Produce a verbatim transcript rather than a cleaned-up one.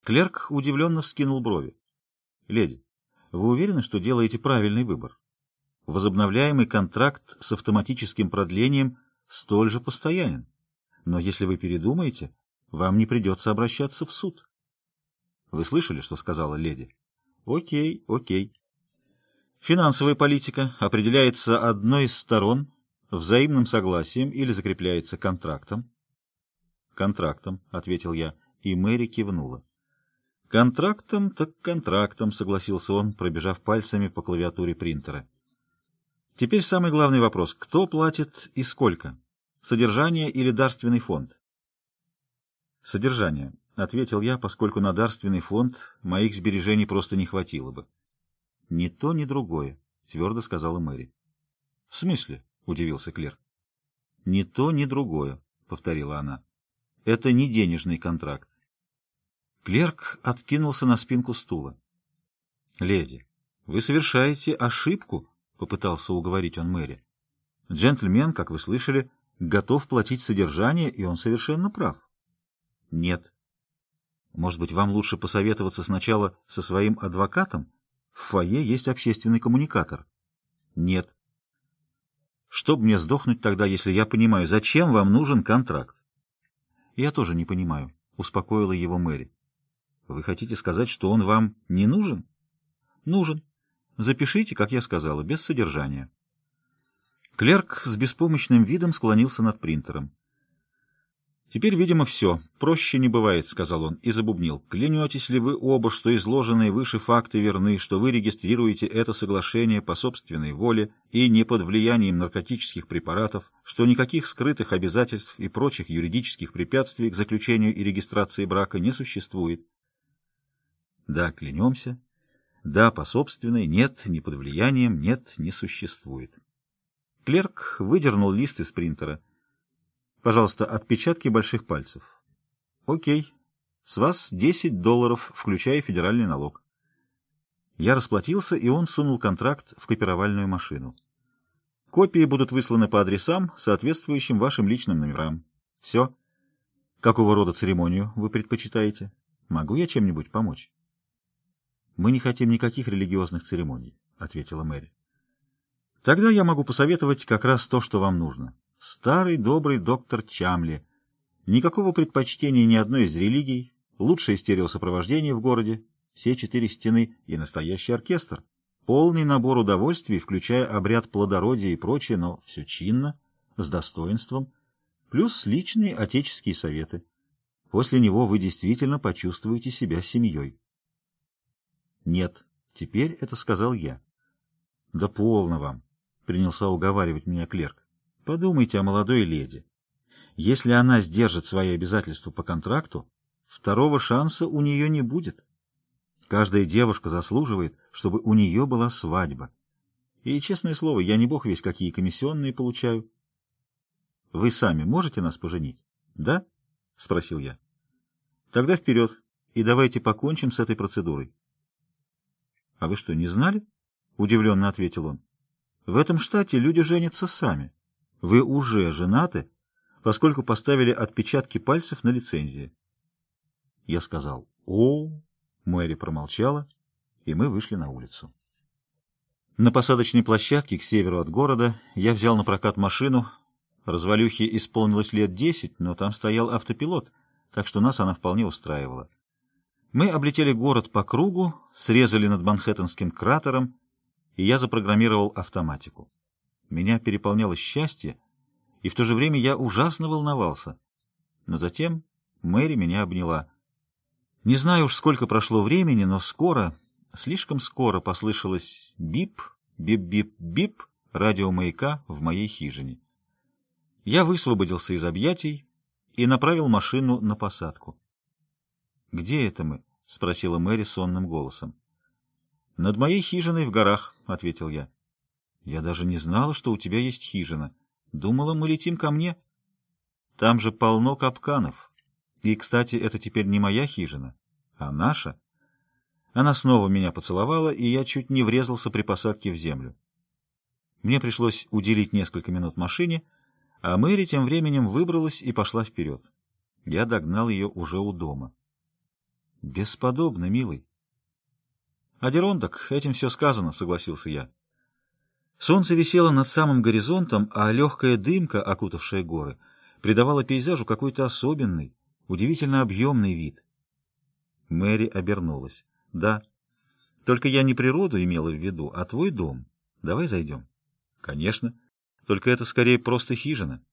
Клерк удивленно вскинул брови. «Леди, вы уверены, что делаете правильный выбор? Возобновляемый контракт с автоматическим продлением столь же постоянен. Но если вы передумаете, вам не придется обращаться в суд». Вы слышали, что сказала леди? Окей, окей. Финансовая политика определяется одной из сторон взаимным согласием или закрепляется контрактом? Контрактом, ответил я, и Мэри кивнула. Контрактом так контрактом, согласился он, пробежав пальцами по клавиатуре принтера. Теперь самый главный вопрос. Кто платит и сколько? Содержание или дарственный фонд? Содержание, ответил я, поскольку на дарственный фонд моих сбережений просто не хватило бы. Ни то, ни другое, твердо сказала Мэри. В смысле? Удивился клерк. Ни то, ни другое, повторила она. Это не денежный контракт. Клерк откинулся на спинку стула. Леди, вы совершаете ошибку, попытался уговорить он Мэри. Джентльмен, как вы слышали, готов платить содержание, и он совершенно прав. Нет. Может быть, вам лучше посоветоваться сначала со своим адвокатом? В фойе есть общественный коммуникатор. Нет. Чтоб мне сдохнуть тогда, если я понимаю, зачем вам нужен контракт? Я тоже не понимаю, успокоила его Мэри. Вы хотите сказать, что он вам не нужен? Нужен. Запишите, как я сказала, без содержания. Клерк с беспомощным видом склонился над принтером. «Теперь, видимо, все. Проще не бывает», — сказал он и забубнил. «Клянетесь ли вы оба, что изложенные выше факты верны, что вы регистрируете это соглашение по собственной воле и не под влиянием наркотических препаратов, что никаких скрытых обязательств и прочих юридических препятствий к заключению и регистрации брака не существует?» «Да, клянемся. Да, по собственной. Нет, не под влиянием. Нет, не существует». Клерк выдернул лист из принтера. Пожалуйста, отпечатки больших пальцев. Окей. С вас десять долларов, включая федеральный налог. Я расплатился, и он сунул контракт в копировальную машину. Копии будут высланы по адресам, соответствующим вашим личным номерам. Все. Какого рода церемонию вы предпочитаете? Могу я чем-нибудь помочь? Мы не хотим никаких религиозных церемоний, ответила Мэри. Тогда я могу посоветовать как раз то, что вам нужно. Старый добрый доктор Чамли. Никакого предпочтения ни одной из религий, лучшее стереосопровождение в городе, все четыре стены и настоящий оркестр. Полный набор удовольствий, включая обряд плодородия и прочее, но все чинно, с достоинством, плюс личные отеческие советы. После него вы действительно почувствуете себя семьей. Нет, теперь это сказал я. Да полно вам, принялся уговаривать меня клерк. Подумайте о молодой леди. Если она сдержит свои обязательства по контракту, второго шанса у нее не будет. Каждая девушка заслуживает, чтобы у нее была свадьба. И, честное слово, я не бог весть, какие комиссионные получаю. Вы сами можете нас поженить? Да? — спросил я. Тогда вперед, и давайте покончим с этой процедурой. — А вы что, не знали? — удивленно ответил он. — В этом штате люди женятся сами. Вы уже женаты, поскольку поставили отпечатки пальцев на лицензии. Я сказал «О». Мэри промолчала, и мы вышли на улицу. На посадочной площадке к северу от города я взял на прокат машину. Развалюхе исполнилось лет десять, но там стоял автопилот, так что нас она вполне устраивала. Мы облетели город по кругу, срезали над Манхэттенским кратером, и я запрограммировал автоматику. Меня переполняло счастье, и в то же время я ужасно волновался. Но затем Мэри меня обняла. Не знаю уж, сколько прошло времени, но скоро, слишком скоро послышалось бип, бип-бип-бип радиомаяка в моей хижине. Я высвободился из объятий и направил машину на посадку. «Где это мы?» — спросила Мэри сонным голосом. «Над моей хижиной в горах», — ответил я. «Я даже не знала, что у тебя есть хижина. Думала, мы летим ко мне. Там же полно капканов. И, кстати, это теперь не моя хижина, а наша». Она снова меня поцеловала, и я чуть не врезался при посадке в землю. Мне пришлось уделить несколько минут машине, а Мэри тем временем выбралась и пошла вперед. Я догнал ее уже у дома. Бесподобно, милый. Адирондок, этим все сказано, согласился я. Солнце висело над самым горизонтом, а легкая дымка, окутавшая горы, придавала пейзажу какой-то особенный, удивительно объемный вид. Мэри обернулась. Да, только я не природу имела в виду, а твой дом. Давай зайдем. Конечно, только это скорее просто хижина.